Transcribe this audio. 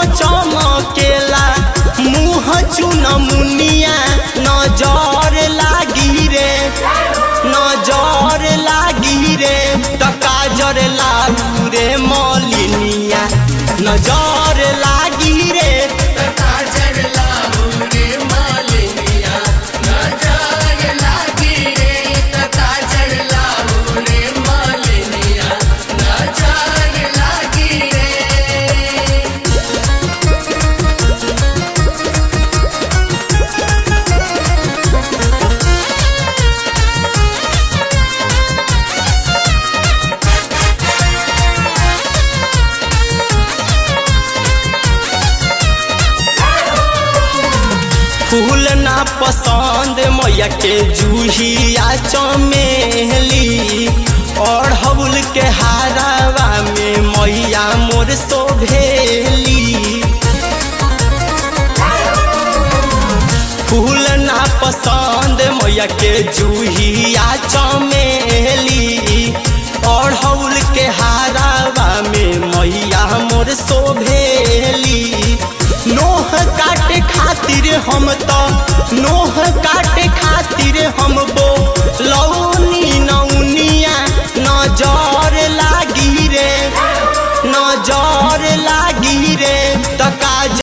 चमकेला मुँह चुन मुनिया नजर लागी रे नजर लागी रे त काजर लागू रे मलिनिया नजर लागी रे त काजर लागू रे मलिनिया नजर लागी रे त काजर लागू रे मलिनिया नजर लागी रे। फूल ना पसंद मैया के जूहिया चमेली और हबुल के हारावा में मैया मोर शोभेली। फूल ना पसंद मैया के जूहिया चमेली और हबुल के हारावा में मैया मोर शोभेली।